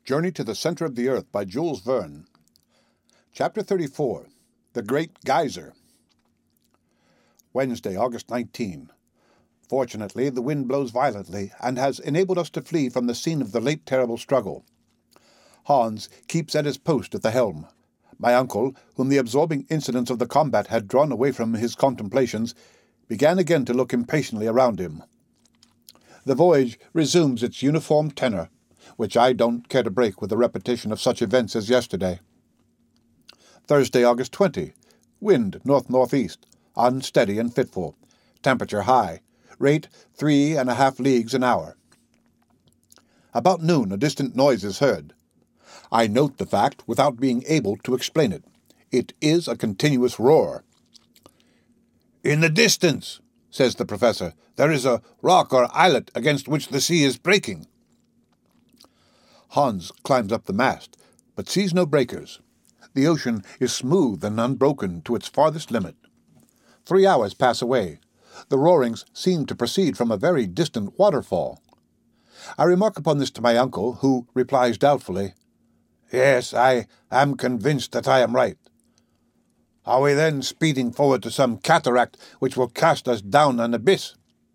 Journey to the Center of the Earth by Jules Verne. Chapter 34. The Great Geyser. Wednesday, August 19. Fortunately, the wind blows violently and has enabled us to flee from the scene of the late terrible struggle. Hans keeps at his post at the helm. My uncle, whom the absorbing incidents of the combat had drawn away from his contemplations, began again to look impatiently around him. The voyage resumes its uniform tenor, which I don't care to break with a repetition of such events as yesterday. Thursday, August 20. Wind north-northeast, unsteady and fitful. Temperature high. Rate 3½ leagues an hour. About noon, a distant noise is heard. I note the fact without being able to explain it. It is a continuous roar. "In the distance," says the professor, "there is a rock or islet against which the sea is breaking." Hans climbs up the mast, but sees no breakers. The ocean is smooth and unbroken to its farthest limit. 3 hours pass away. The roarings seem to proceed from a very distant waterfall. I remark upon this to my uncle, who replies doubtfully, "Yes, I am convinced that I am right." "Are we then speeding forward to some cataract which will cast us down an abyss?"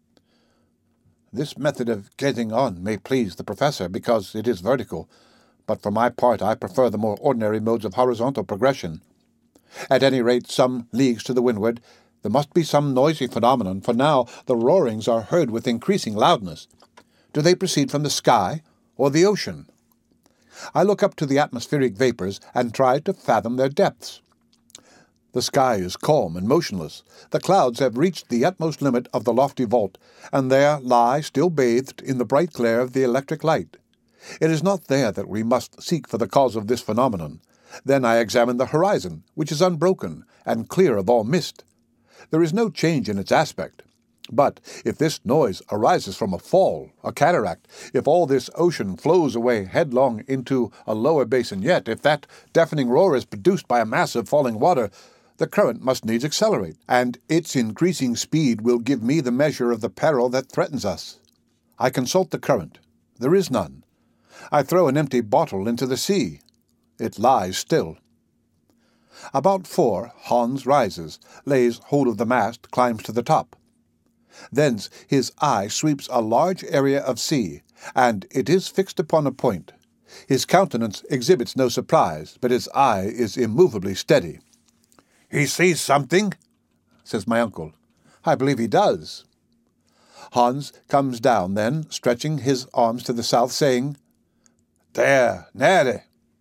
This method of getting on may please the professor because it is vertical, but for my part I prefer the more ordinary modes of horizontal progression. At any rate, some leagues to the windward, there must be some noisy phenomenon, for now the roarings are heard with increasing loudness. Do they proceed from the sky or the ocean? I look up to the atmospheric vapors and try to fathom their depths. The sky is calm and motionless. The clouds have reached the utmost limit of the lofty vault, and there lie still bathed in the bright glare of the electric light. It is not there that we must seek for the cause of this phenomenon. Then I examine the horizon, which is unbroken and clear of all mist. There is no change in its aspect. But if this noise arises from a fall, a cataract, if all this ocean flows away headlong into a lower basin yet, if that deafening roar is produced by a mass of falling water, the current must needs accelerate, and its increasing speed will give me the measure of the peril that threatens us. I consult the current. There is none. I throw an empty bottle into the sea. It lies still. About 4, Hans rises, lays hold of the mast, climbs to the top. Thence his eye sweeps a large area of sea, and it is fixed upon a point. His countenance exhibits no surprise, but his eye is immovably steady. "He sees something?" says my uncle. I believe he does. Hans comes down then, stretching his arms to the south, saying, "There, nere."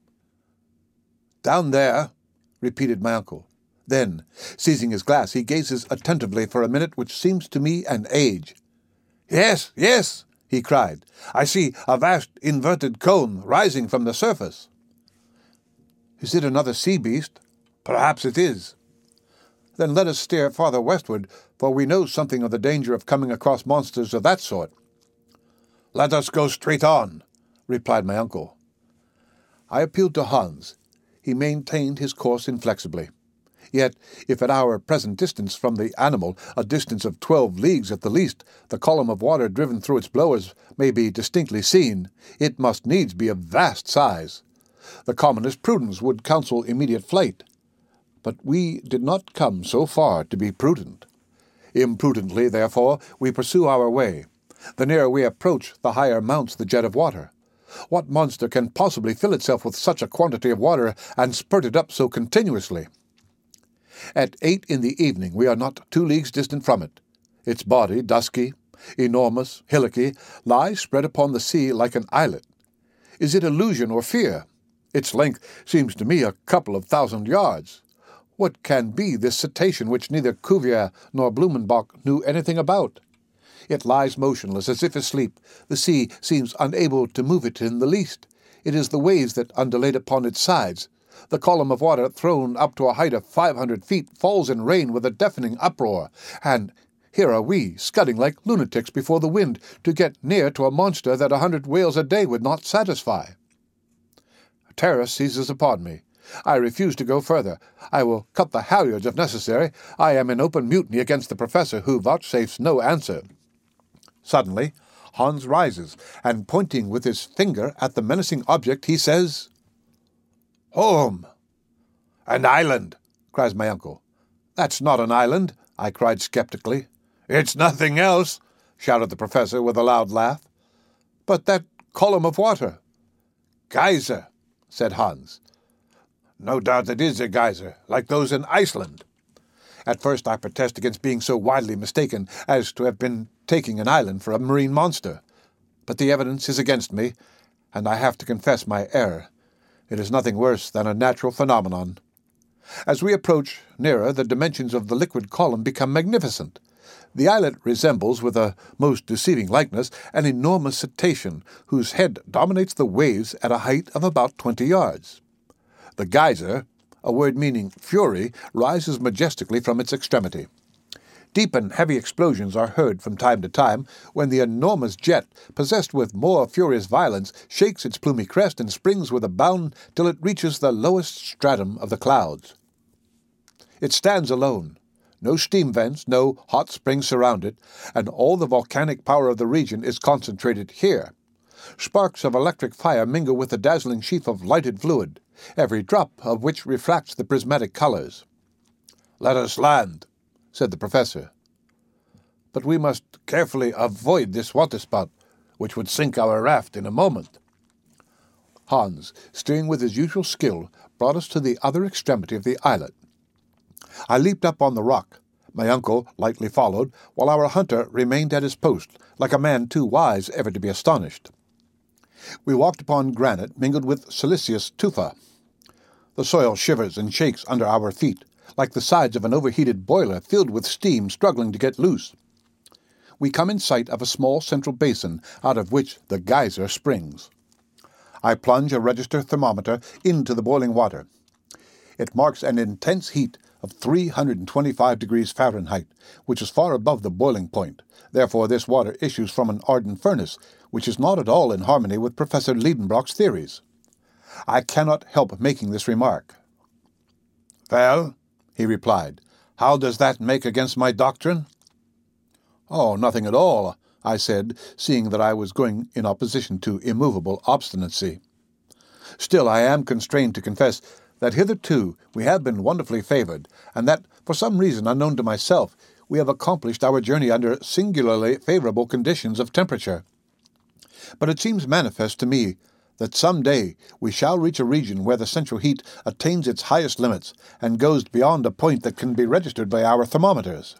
"Down there," repeated my uncle. Then, seizing his glass, he gazes attentively for a minute which seems to me an age. "Yes, yes," he cried. "I see a vast inverted cone rising from the surface." "Is it another sea beast?" "Perhaps it is." "Then let us steer farther westward, for we know something of the danger of coming across monsters of that sort." "Let us go straight on," replied my uncle. I appealed to Hans. He maintained his course inflexibly. Yet, if at our present distance from the animal, a distance of 12 leagues at the least, the column of water driven through its blowers may be distinctly seen, it must needs be of vast size. The commonest prudence would counsel immediate flight. But we did not come so far to be prudent. Imprudently, therefore, we pursue our way. The nearer we approach, the higher mounts the jet of water. What monster can possibly fill itself with such a quantity of water and spurt it up so continuously? At 8 in the evening we are not 2 leagues distant from it. Its body, dusky, enormous, hillocky, lies spread upon the sea like an islet. Is it illusion or fear? Its length seems to me a couple of 1,000 yards. What can be this cetacean which neither Cuvier nor Blumenbach knew anything about? It lies motionless, as if asleep. The sea seems unable to move it in the least. It is the waves that undulate upon its sides. The column of water, thrown up to a height of 500 feet, falls in rain with a deafening uproar, and here are we, scudding like lunatics before the wind, to get near to a monster that 100 whales a day would not satisfy. Terror seizes upon me. I refuse to go further. I will cut the halyards if necessary. I am in open mutiny against the professor, who vouchsafes no answer. Suddenly, Hans rises, and pointing with his finger at the menacing object, he says, "Home!" "An island!" cries my uncle. "That's not an island," I cried skeptically. "It's nothing else," shouted the professor with a loud laugh. "But that column of water—" "Geyser," said Hans. "No doubt it is a geyser, like those in Iceland." At first I protest against being so widely mistaken as to have been taking an island for a marine monster. But the evidence is against me, and I have to confess my error. It is nothing worse than a natural phenomenon. As we approach nearer, the dimensions of the liquid column become magnificent. The islet resembles, with a most deceiving likeness, an enormous cetacean whose head dominates the waves at a height of about 20 yards. The geyser, a word meaning fury, rises majestically from its extremity. Deep and heavy explosions are heard from time to time when the enormous jet, possessed with more furious violence, shakes its plumy crest and springs with a bound till it reaches the lowest stratum of the clouds. It stands alone. No steam vents, no hot springs surround it, and all the volcanic power of the region is concentrated here. Sparks of electric fire mingle with the dazzling sheaf of lighted fluid, every drop of which refracts the prismatic colors. "Let us land," said the professor. "But we must carefully avoid this waterspout, which would sink our raft in a moment." Hans, steering with his usual skill, brought us to the other extremity of the islet. I leaped up on the rock. My uncle lightly followed, while our hunter remained at his post, like a man too wise ever to be astonished. We walked upon granite mingled with siliceous tufa. The soil shivers and shakes under our feet, like the sides of an overheated boiler filled with steam struggling to get loose. We come in sight of a small central basin out of which the geyser springs. I plunge a register thermometer into the boiling water. It marks an intense heat of 325 degrees Fahrenheit, which is far above the boiling point. Therefore this water issues from an ardent furnace, which is not at all in harmony with Professor Liedenbrock's theories. I cannot help making this remark. "Well," he replied, "how does that make against my doctrine?" "Oh, nothing at all," I said, seeing that I was going in opposition to immovable obstinacy. "Still, I am constrained to confess that hitherto we have been wonderfully favored, and that, for some reason unknown to myself, we have accomplished our journey under singularly favorable conditions of temperature. But it seems manifest to me that some day we shall reach a region where the central heat attains its highest limits and goes beyond a point that can be registered by our thermometers."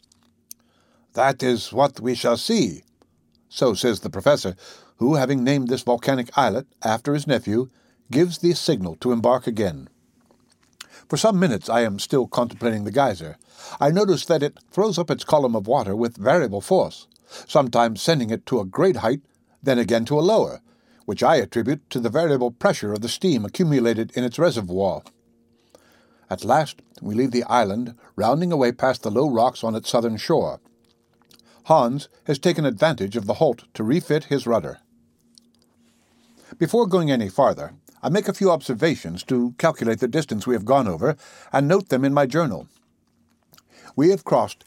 "That is what we shall see," so says the professor, who, having named this volcanic islet after his nephew, gives the signal to embark again. For some minutes I am still contemplating the geyser. I notice that it throws up its column of water with variable force, sometimes sending it to a great height, then again to a lower, which I attribute to the variable pressure of the steam accumulated in its reservoir. At last we leave the island, rounding away past the low rocks on its southern shore. Hans has taken advantage of the halt to refit his rudder. Before going any farther, I make a few observations to calculate the distance we have gone over and note them in my journal. We have crossed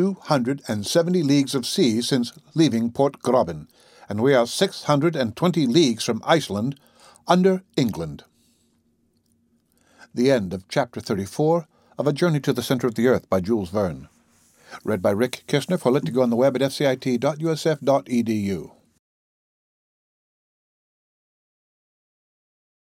270 leagues of sea since leaving Port Gräuben, and we are 620 leagues from Iceland, under England. The end of Chapter 34 of A Journey to the Center of the Earth by Jules Verne. Read by Rick Kistner for Lit2Go on the web at fcit.usf.edu.